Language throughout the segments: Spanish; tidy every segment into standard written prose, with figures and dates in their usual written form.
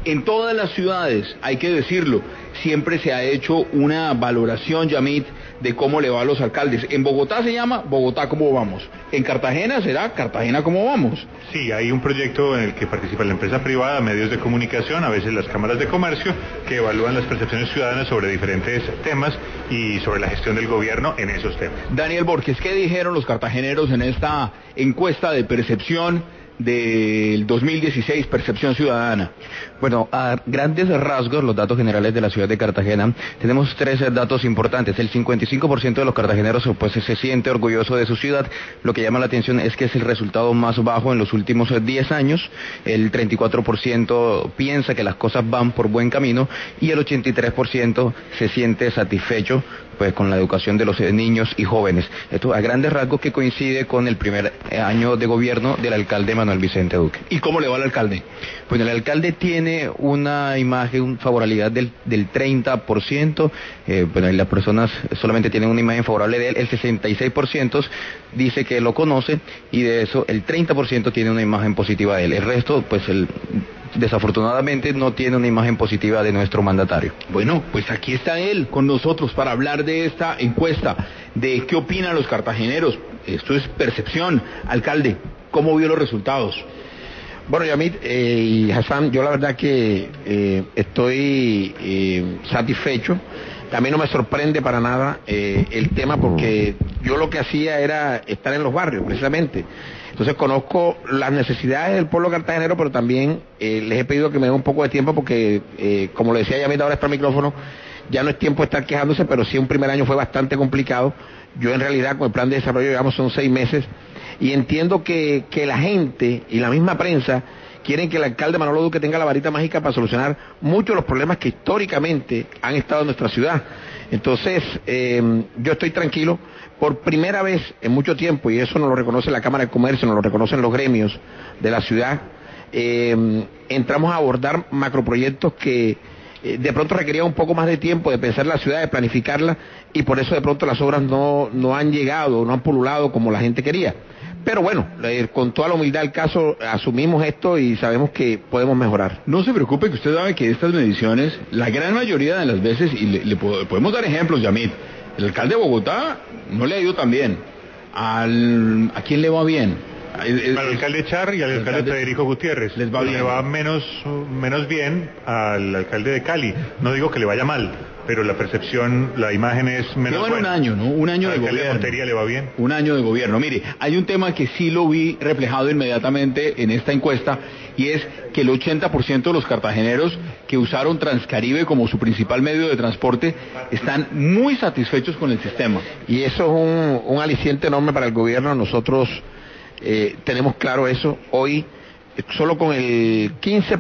En todas las ciudades, hay que decirlo, siempre se ha hecho una valoración, Yamit, de cómo le va a los alcaldes. En Bogotá se llama Bogotá cómo vamos. En Cartagena será Cartagena cómo vamos. Sí, hay un proyecto en el que participa la empresa privada, medios de comunicación, a veces las cámaras de comercio, que evalúan las percepciones ciudadanas sobre diferentes temas y sobre la gestión del gobierno en esos temas. Daniel Borges, ¿qué dijeron los cartageneros en esta encuesta de percepción del 2016, percepción ciudadana? Bueno, a grandes rasgos, los datos generales de la ciudad de Cartagena, tenemos tres datos importantes. El 55% de los cartageneros pues se siente orgulloso de su ciudad. Lo que llama la atención es que es el resultado más bajo en los últimos 10 años. El 34% piensa que las cosas van por buen camino y el 83% se siente satisfecho pues con la educación de los niños y jóvenes. Esto a grandes rasgos que coincide con el primer año de gobierno del alcalde Manuel Vicente Duque. ¿Y cómo le va al alcalde? Pues el alcalde tiene una imagen, favorabilidad del 30%, bueno, y las personas solamente tienen una imagen favorable de él, el 66% dice que lo conoce, y de eso el 30% tiene una imagen positiva de él. El resto, pues desafortunadamente no tiene una imagen positiva de nuestro mandatario. Bueno, pues aquí está él con nosotros para hablar de esta encuesta, de qué opinan los cartageneros. Esto es percepción. Alcalde, ¿cómo vio los resultados? Bueno, Yamit y Hassan, yo la verdad que estoy satisfecho. A mí no me sorprende para nada el tema, porque yo lo que hacía era estar en los barrios, precisamente. Entonces conozco las necesidades del pueblo cartagenero, pero también les he pedido que me den un poco de tiempo, porque como le decía Yamit ahora está el micrófono, ya no es tiempo de estar quejándose, pero sí un primer año fue bastante complicado. Yo en realidad con el plan de desarrollo, digamos, son 6 meses, y entiendo que la gente y la misma prensa quieren que el alcalde Manolo Duque tenga la varita mágica para solucionar muchos de los problemas que históricamente han estado en nuestra ciudad. Entonces, yo estoy tranquilo. Por primera vez en mucho tiempo, y eso nos lo reconoce la Cámara de Comercio, nos lo reconocen los gremios de la ciudad, entramos a abordar macroproyectos que de pronto requerían un poco más de tiempo de pensar la ciudad, de planificarla, y por eso de pronto las obras no han llegado, no han pululado como la gente quería. Pero bueno, con toda la humildad del caso, asumimos esto y sabemos que podemos mejorar. No se preocupe, que usted sabe que estas mediciones, la gran mayoría de las veces, y le podemos dar ejemplos, Yamit, el alcalde de Bogotá no le ha ido tan bien. ¿A quién le va bien? Al alcalde Char y al alcalde Federico Gutiérrez. Les va bien. Le va menos bien al alcalde de Cali. No digo que le vaya mal, pero la percepción, la imagen es menos buena. Un año, ¿no? Un año de gobierno. ¿Al alcalde de Montería le va bien? Un año de gobierno. Mire, hay un tema que sí lo vi reflejado inmediatamente en esta encuesta, y es que el 80% de los cartageneros que usaron Transcaribe como su principal medio de transporte están muy satisfechos con el sistema. Y eso es un aliciente enorme para el gobierno. Nosotros tenemos claro eso. Hoy, solo con el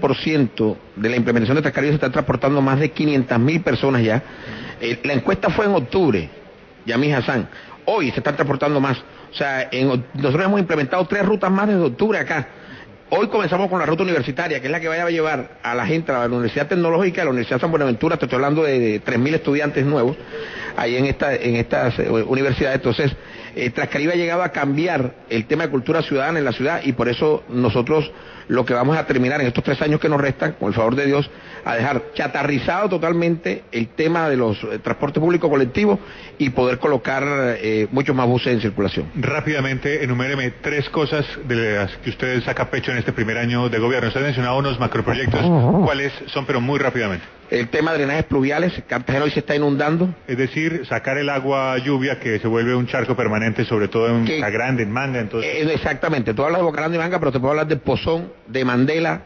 15% de la implementación de Transcaribe se están transportando más de 500.000 personas ya. La encuesta fue en octubre, Yamil Hassan. Hoy se están transportando más. O sea, nosotros hemos implementado 3 rutas más desde octubre acá. Hoy comenzamos con la ruta universitaria, que es la que vaya a llevar a la gente a la Universidad Tecnológica, a la Universidad San Buenaventura. Te estoy hablando de 3.000 estudiantes nuevos ahí en estas universidades. Entonces, Transcaribe ha llegado a cambiar el tema de cultura ciudadana en la ciudad, y por eso nosotros lo que vamos a terminar en estos 3 años que nos restan, con el favor de Dios, a dejar chatarrizado totalmente el tema de los transportes públicos colectivos y poder colocar muchos más buses en circulación. Rápidamente, enuméreme 3 cosas de las que usted saca pecho en este primer año de gobierno. Usted ha mencionado unos macroproyectos. ¿Cuáles son, pero muy rápidamente? El tema de drenajes pluviales. Cartagena hoy se está inundando. Es decir, sacar el agua lluvia que se vuelve un charco permanente, sobre todo en Boca Grande, en Manga. Entonces... exactamente. Tú hablas de Boca Grande y Manga, pero te puedo hablar de Pozón, de Mandela,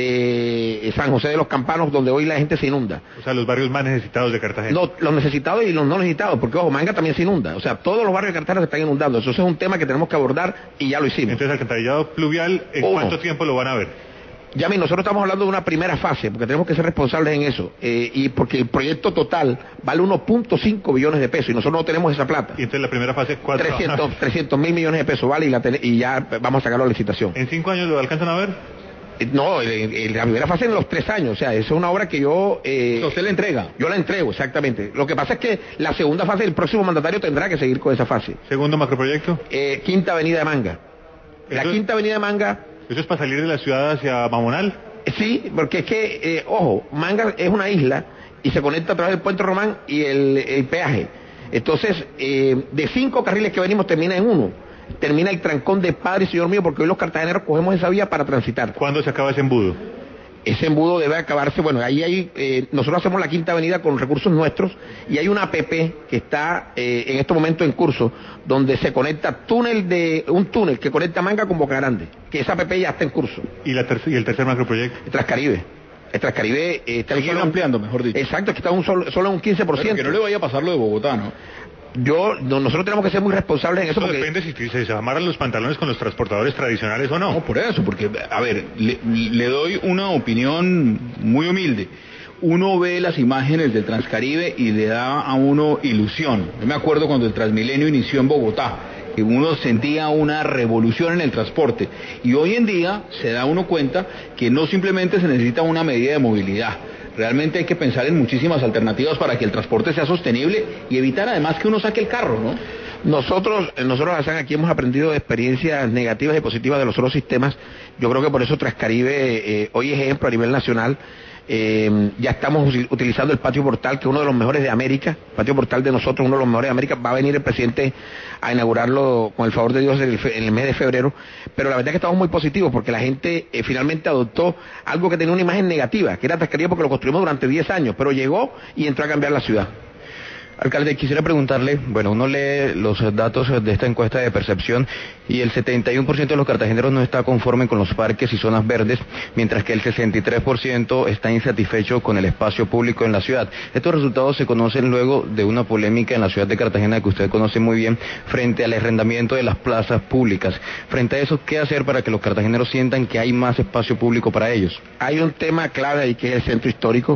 de San José de los Campanos, donde hoy la gente se inunda. O sea, los barrios más necesitados de Cartagena. No, los necesitados y los no necesitados, porque ojo, Manga también se inunda. O sea, todos los barrios de Cartagena se están inundando. Eso es un tema que tenemos que abordar y ya lo hicimos. Entonces, alcantarillado pluvial, ¿en cuánto tiempo lo van a ver? Yami, nosotros estamos hablando de una primera fase, porque tenemos que ser responsables en eso, y porque el proyecto total vale 1.5 billones de pesos, y nosotros no tenemos esa plata. Y entonces la primera fase, ¿cuánto? 300 mil millones de pesos vale, y ya vamos a sacarlo a la licitación. ¿En 5 años lo alcanzan a ver? No, la primera fase en los 3 años, o sea, esa es una obra que yo... ¿Usted la entrega? Yo la entrego, exactamente. Lo que pasa es que la segunda fase, el próximo mandatario tendrá que seguir con esa fase. ¿Segundo macroproyecto? Quinta Avenida de Manga. La Quinta Avenida de Manga... ¿Eso es para salir de la ciudad hacia Mamonal? Sí, porque es que, ojo, Manga es una isla y se conecta a través del Puente Román y el peaje. Entonces, de 5 carriles que venimos termina en 1. Termina el trancón de Padre y Señor mío, porque hoy los cartageneros cogemos esa vía para transitar. ¿Cuándo se acaba ese embudo? Ese embudo debe acabarse, bueno, ahí hay, nosotros hacemos la Quinta Avenida con recursos nuestros y hay una APP que está en estos momentos en curso, donde se conecta un túnel que conecta Manga con Boca Grande, que esa APP ya está en curso. ¿Y el tercer macroproyecto? El Transcaribe. El Transcaribe está ampliando, mejor dicho. Exacto, que está solo en un 15%. Pero que no le vaya a pasar lo de Bogotá, ¿no? Nosotros tenemos que ser muy responsables en eso. Porque depende si se amarran los pantalones con los transportadores tradicionales o no. No, por eso, porque, a ver, le doy una opinión muy humilde. Uno ve las imágenes del Transcaribe y le da a uno ilusión. Yo me acuerdo cuando el Transmilenio inició en Bogotá, que uno sentía una revolución en el transporte. Y hoy en día se da uno cuenta que no simplemente se necesita una medida de movilidad. Realmente hay que pensar en muchísimas alternativas para que el transporte sea sostenible y evitar además que uno saque el carro, ¿no? Nosotros Hassan, aquí hemos aprendido de experiencias negativas y positivas de los otros sistemas. Yo creo que por eso Transcaribe hoy es ejemplo a nivel nacional. Ya estamos utilizando el patio portal, que es uno de los mejores de América. El patio portal de nosotros, uno de los mejores de América. Va a venir el presidente a inaugurarlo, con el favor de Dios, en el mes de febrero. Pero la verdad es que estamos muy positivos, porque la gente finalmente adoptó algo que tenía una imagen negativa, que era Transcaribe, porque lo construimos durante 10 años, pero llegó y entró a cambiar la ciudad. Alcalde, quisiera preguntarle, bueno, uno lee los datos de esta encuesta de percepción y el 71% de los cartageneros no está conforme con los parques y zonas verdes, mientras que el 63% está insatisfecho con el espacio público en la ciudad. Estos resultados se conocen luego de una polémica en la ciudad de Cartagena que usted conoce muy bien, frente al arrendamiento de las plazas públicas. Frente a eso, ¿qué hacer para que los cartageneros sientan que hay más espacio público para ellos? Hay un tema clave ahí que es el centro histórico.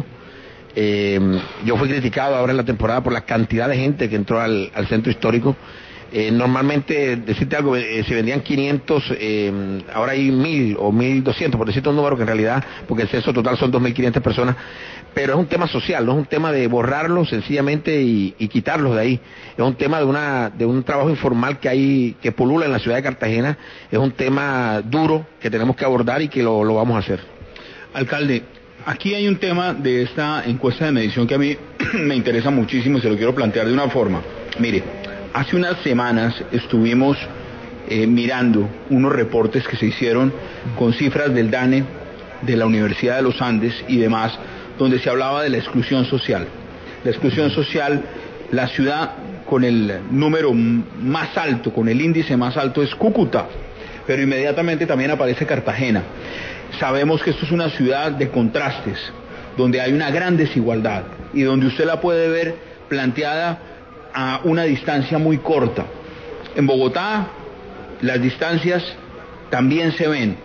Yo fui criticado ahora en la temporada por la cantidad de gente que entró al centro histórico. Normalmente, decirte algo, se vendían 500, ahora hay 1000 o 1200, por decirte un número que en realidad, porque el censo total son 2500 personas, pero es un tema social, no es un tema de borrarlos sencillamente y quitarlos de ahí. Es un tema de un trabajo informal que pulula en la ciudad de Cartagena. Es un tema duro que tenemos que abordar y que lo vamos a hacer. Alcalde, aquí hay un tema de esta encuesta de medición que a mí me interesa muchísimo y se lo quiero plantear de una forma. Mire, hace unas semanas estuvimos mirando unos reportes que se hicieron con cifras del DANE, de la Universidad de los Andes y demás, donde se hablaba de la exclusión social. La exclusión social, la ciudad con el número más alto, con el índice más alto es Cúcuta, pero inmediatamente también aparece Cartagena. Sabemos que esto es una ciudad de contrastes, donde hay una gran desigualdad y donde usted la puede ver planteada a una distancia muy corta. En Bogotá las distancias también se ven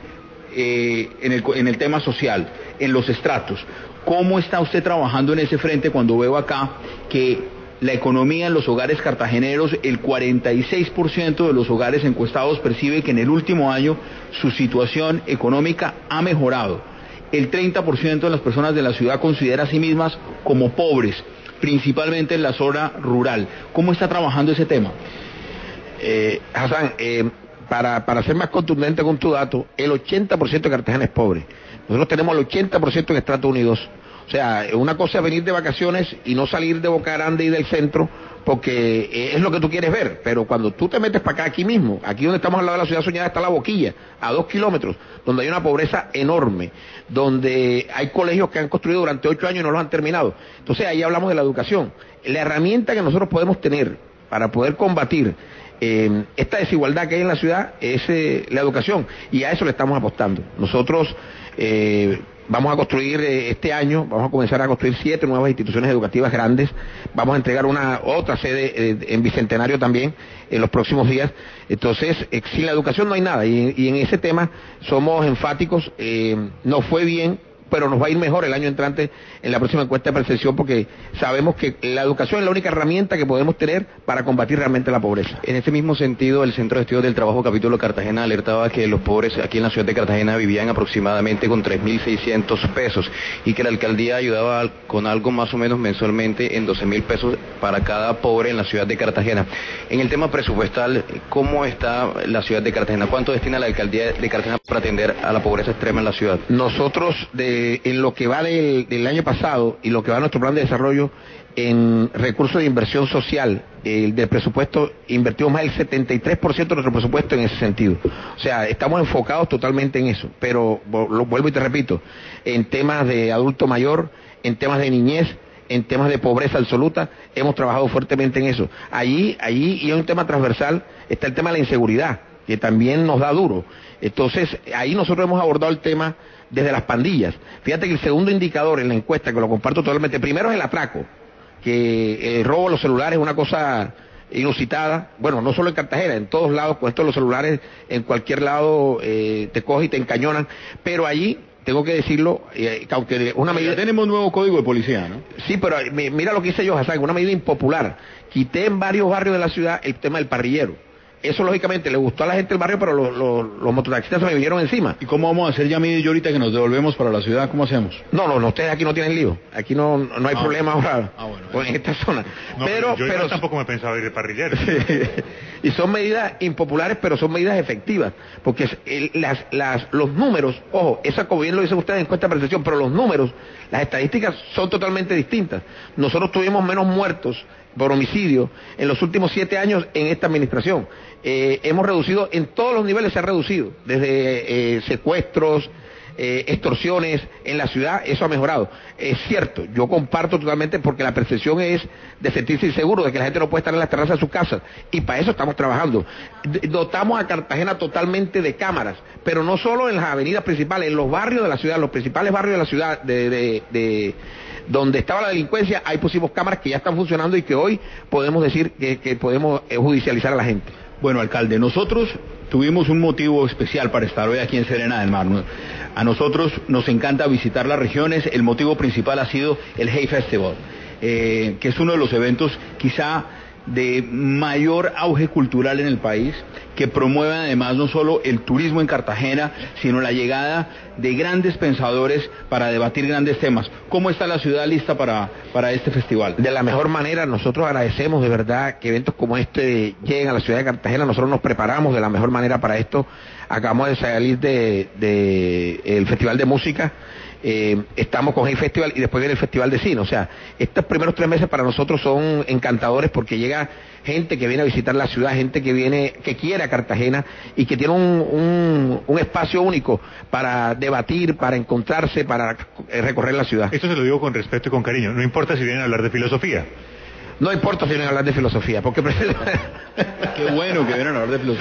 en el tema social, en los estratos. ¿Cómo está usted trabajando en ese frente cuando veo acá que la economía en los hogares cartageneros, el 46% de los hogares encuestados percibe que en el último año su situación económica ha mejorado? El 30% de las personas de la ciudad considera a sí mismas como pobres, principalmente en la zona rural. ¿Cómo está trabajando ese tema? Hassan, para ser más contundente con tu dato, el 80% de Cartagena es pobre. Nosotros tenemos el 80% en estrato 1 y 2. O sea, una cosa es venir de vacaciones y no salir de Boca Grande y del centro, porque es lo que tú quieres ver. Pero cuando tú te metes para acá, aquí mismo, aquí donde estamos al lado de la ciudad soñada, está La Boquilla, a 2 kilómetros, donde hay una pobreza enorme, donde hay colegios que han construido durante 8 años y no los han terminado. Entonces ahí hablamos de la educación. La herramienta que nosotros podemos tener para poder combatir esta desigualdad que hay en la ciudad es la educación, y a eso le estamos apostando. Nosotros vamos a construir este año, vamos a comenzar a construir 7 nuevas instituciones educativas grandes. Vamos a entregar otra sede en Bicentenario también en los próximos días. Entonces, sin la educación no hay nada, y en ese tema somos enfáticos. No fue bien pero nos va a ir mejor el año entrante en la próxima encuesta de percepción, porque sabemos que la educación es la única herramienta que podemos tener para combatir realmente la pobreza. En este mismo sentido, el Centro de Estudios del Trabajo Capítulo Cartagena alertaba que los pobres aquí en la ciudad de Cartagena vivían aproximadamente con 3.600 pesos y que la alcaldía ayudaba con algo más o menos mensualmente en 12.000 pesos para cada pobre en la ciudad de Cartagena. En el tema presupuestal, ¿cómo está la ciudad de Cartagena? ¿Cuánto destina la alcaldía de Cartagena para atender a la pobreza extrema en la ciudad? Nosotros, en lo que va del año pasado y lo que va a nuestro plan de desarrollo, en recursos de inversión social, del presupuesto, invertimos más del 73% de nuestro presupuesto en ese sentido. O sea, estamos enfocados totalmente en eso, pero lo vuelvo y te repito, en temas de adulto mayor, en temas de niñez, en temas de pobreza absoluta, hemos trabajado fuertemente en eso. Allí, y es un tema transversal, está el tema de la inseguridad, que también nos da duro. Entonces, ahí nosotros hemos abordado el tema desde las pandillas. Fíjate que el segundo indicador en la encuesta, que lo comparto totalmente, primero es el atraco, que el robo de los celulares es una cosa inusitada, bueno, no solo en Cartagena, en todos lados, con esto de los celulares, en cualquier lado te coge y te encañonan, pero allí, tengo que decirlo, que aunque una medida... Ya tenemos nuevo código de policía, ¿no? Sí, pero mira lo que hice yo, Hassan, una medida impopular, quité en varios barrios de la ciudad el tema del parrillero. Eso lógicamente le gustó a la gente del barrio, pero los mototaxistas se me vinieron encima. ¿Y cómo vamos a hacer, Yamid y yo, ahorita que nos devolvemos para la ciudad? ¿Cómo hacemos? No, ustedes aquí no tienen lío. Aquí no hay problema ahora bueno, en esta zona. No, pero tampoco me pensaba ir de parrillero. Y son medidas impopulares, pero son medidas efectivas. Porque los números, ojo, esa, como bien lo dicen ustedes, encuesta de percepción, pero los números, las estadísticas son totalmente distintas. Nosotros tuvimos menos muertos por homicidio en los últimos 7 años en esta administración. Hemos reducido, en todos los niveles se ha reducido, desde secuestros, extorsiones en la ciudad, eso ha mejorado. Es cierto, yo comparto totalmente, porque la percepción es de sentirse inseguro, de que la gente no puede estar en las terrazas de sus casas, y para eso estamos trabajando. Dotamos a Cartagena totalmente de cámaras, pero no solo en las avenidas principales, en los barrios de la ciudad, los principales barrios de la ciudad, donde estaba la delincuencia, ahí pusimos cámaras que ya están funcionando y que hoy podemos decir que podemos judicializar a la gente. Bueno, alcalde, nosotros tuvimos un motivo especial para estar hoy aquí en Serena del Mar. A nosotros nos encanta visitar las regiones. El motivo principal ha sido el Hay Festival, que es uno de los eventos quizá de mayor auge cultural en el país, que promueve además no solo el turismo en Cartagena, sino la llegada de grandes pensadores para debatir grandes temas. ¿Cómo está la ciudad lista para este festival? De la mejor manera. Nosotros agradecemos de verdad que eventos como este lleguen a la ciudad de Cartagena. Nosotros nos preparamos de la mejor manera para esto. Acabamos de salir del Festival de Música. Estamos con el Festival y después viene el Festival de Cine. O sea, estos primeros 3 meses para nosotros son encantadores, porque llega gente que viene a visitar la ciudad, gente que quiere a Cartagena y que tiene un espacio único para debatir, para encontrarse, para recorrer la ciudad. Esto se lo digo con respeto y con cariño. No importa si vienen a hablar de filosofía. No importa si vienen a hablar de filosofía, porque... Qué bueno que vienen a hablar de filosofía.